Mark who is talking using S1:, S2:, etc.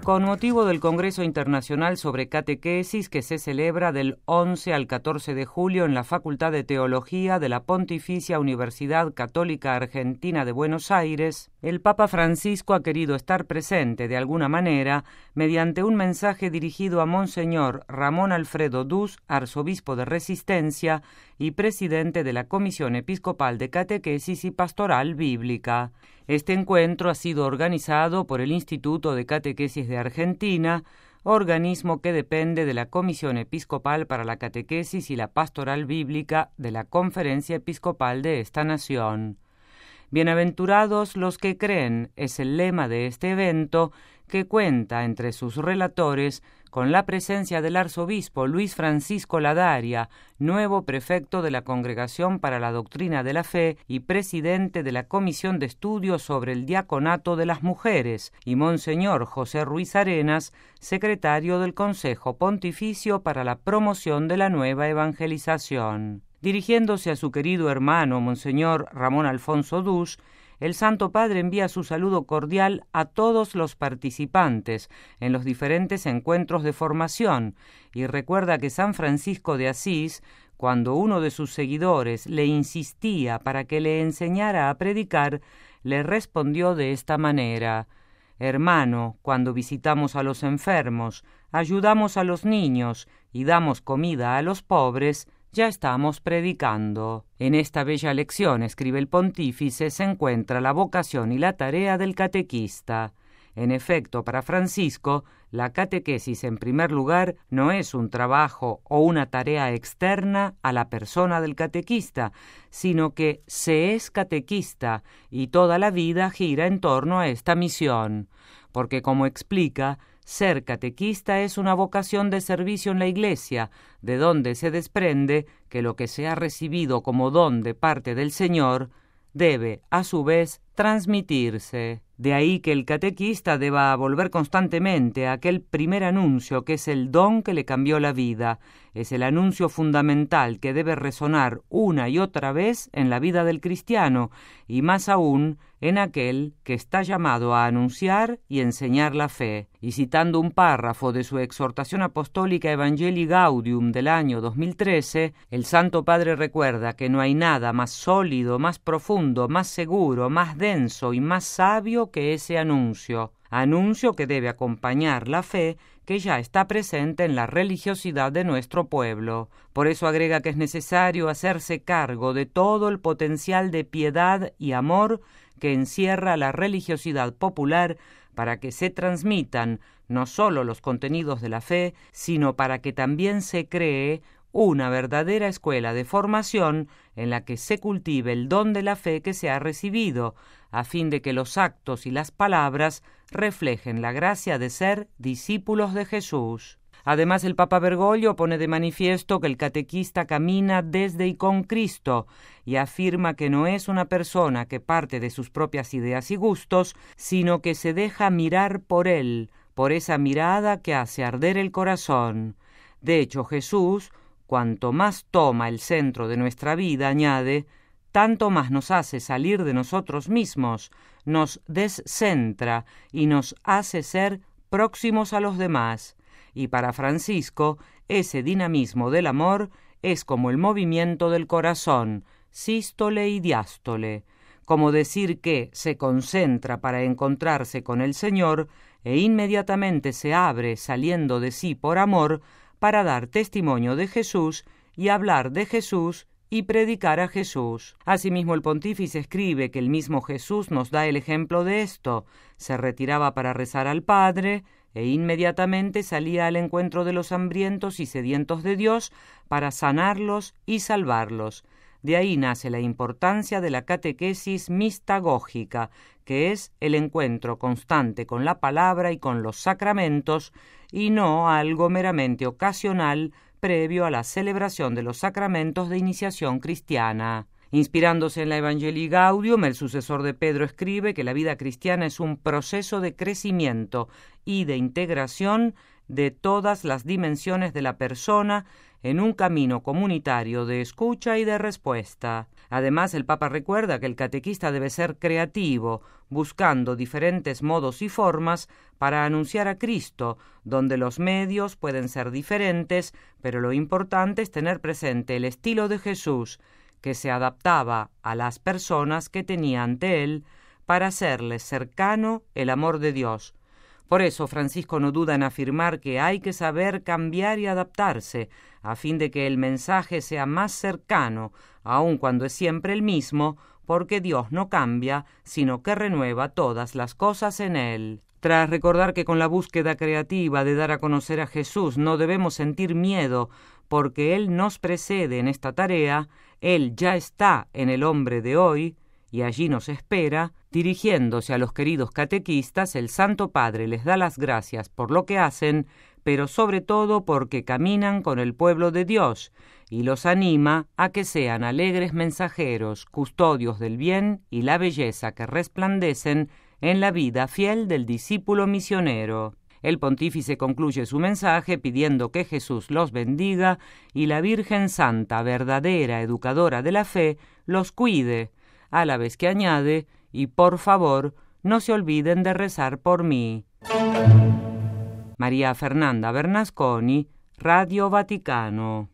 S1: Con motivo del Congreso Internacional sobre Catequesis que se celebra del 11 al 14 de julio en la Facultad de Teología de la Pontificia Universidad Católica Argentina de Buenos Aires, el Papa Francisco ha querido estar presente de alguna manera mediante un mensaje dirigido a Monseñor Ramón Alfredo Dus, arzobispo de Resistencia y presidente de la Comisión Episcopal de Catequesis y Pastoral Bíblica. Este encuentro ha sido organizado por el Instituto de Catequesis de Argentina, organismo que depende de la Comisión Episcopal para la Catequesis y la Pastoral Bíblica de la Conferencia Episcopal de esta nación. Bienaventurados los que creen es el lema de este evento, que cuenta entre sus relatores con la presencia del arzobispo Luis Francisco Ladaria, nuevo prefecto de la Congregación para la Doctrina de la Fe y presidente de la Comisión de Estudios sobre el Diaconato de las Mujeres, y Monseñor José Ruiz Arenas, secretario del Consejo Pontificio para la Promoción de la Nueva Evangelización. Dirigiéndose a su querido hermano, Monseñor Ramón Alfonso Dus, el Santo Padre envía su saludo cordial a todos los participantes en los diferentes encuentros de formación y recuerda que San Francisco de Asís, cuando uno de sus seguidores le insistía para que le enseñara a predicar, le respondió de esta manera: «Hermano, cuando visitamos a los enfermos, ayudamos a los niños y damos comida a los pobres, ya estamos predicando». En esta bella lección, escribe el pontífice, se encuentra la vocación y la tarea del catequista. En efecto, para Francisco, la catequesis, en primer lugar, no es un trabajo o una tarea externa a la persona del catequista, sino que se es catequista y toda la vida gira en torno a esta misión. Porque, como explica, ser catequista es una vocación de servicio en la Iglesia, de donde se desprende que lo que se ha recibido como don de parte del Señor debe, a su vez, transmitirse. De ahí que el catequista deba volver constantemente a aquel primer anuncio que es el don que le cambió la vida. Es el anuncio fundamental que debe resonar una y otra vez en la vida del cristiano, y más aún en aquel que está llamado a anunciar y enseñar la fe. Y citando un párrafo de su exhortación apostólica Evangelii Gaudium del año 2013, el Santo Padre recuerda que no hay nada más sólido, más profundo, más seguro, más denso y más sabio que ese anuncio que debe acompañar la fe que ya está presente en la religiosidad de nuestro pueblo. Por eso agrega que es necesario hacerse cargo de todo el potencial de piedad y amor que encierra la religiosidad popular para que se transmitan no solo los contenidos de la fe, sino para que también se cree una verdadera escuela de formación en la que se cultive el don de la fe que se ha recibido, a fin de que los actos y las palabras reflejen la gracia de ser discípulos de Jesús. Además, el Papa Bergoglio pone de manifiesto que el catequista camina desde y con Cristo y afirma que no es una persona que parte de sus propias ideas y gustos, sino que se deja mirar por Él, por esa mirada que hace arder el corazón. De hecho, Jesús, cuanto más toma el centro de nuestra vida, añade, tanto más nos hace salir de nosotros mismos, nos descentra y nos hace ser próximos a los demás. Y para Francisco, ese dinamismo del amor es como el movimiento del corazón, sístole y diástole, como decir que se concentra para encontrarse con el Señor e inmediatamente se abre saliendo de sí por amor para dar testimonio de Jesús y hablar de Jesús y predicar a Jesús. Asimismo, el pontífice escribe que el mismo Jesús nos da el ejemplo de esto. Se retiraba para rezar al Padre e inmediatamente salía al encuentro de los hambrientos y sedientos de Dios para sanarlos y salvarlos. De ahí nace la importancia de la catequesis mistagógica, que es el encuentro constante con la palabra y con los sacramentos, y no algo meramente ocasional previo a la celebración de los sacramentos de iniciación cristiana. Inspirándose en la Evangelii Gaudium, el sucesor de Pedro escribe que la vida cristiana es un proceso de crecimiento y de integración de todas las dimensiones de la persona en un camino comunitario de escucha y de respuesta. Además, el Papa recuerda que el catequista debe ser creativo, buscando diferentes modos y formas para anunciar a Cristo, donde los medios pueden ser diferentes, pero lo importante es tener presente el estilo de Jesús, que se adaptaba a las personas que tenía ante él para hacerles cercano el amor de Dios. Por eso Francisco no duda en afirmar que hay que saber cambiar y adaptarse, a fin de que el mensaje sea más cercano, aun cuando es siempre el mismo, porque Dios no cambia, sino que renueva todas las cosas en él. Tras recordar que con la búsqueda creativa de dar a conocer a Jesús no debemos sentir miedo, porque Él nos precede en esta tarea, Él ya está en el hombre de hoy, y allí nos espera, dirigiéndose a los queridos catequistas, el Santo Padre les da las gracias por lo que hacen, pero sobre todo porque caminan con el pueblo de Dios, y los anima a que sean alegres mensajeros, custodios del bien y la belleza que resplandecen en la vida fiel del discípulo misionero. El pontífice concluye su mensaje pidiendo que Jesús los bendiga y la Virgen Santa, verdadera educadora de la fe, los cuide, a la vez que añade, y por favor, no se olviden de rezar por mí. María Fernanda Bernasconi, Radio Vaticano.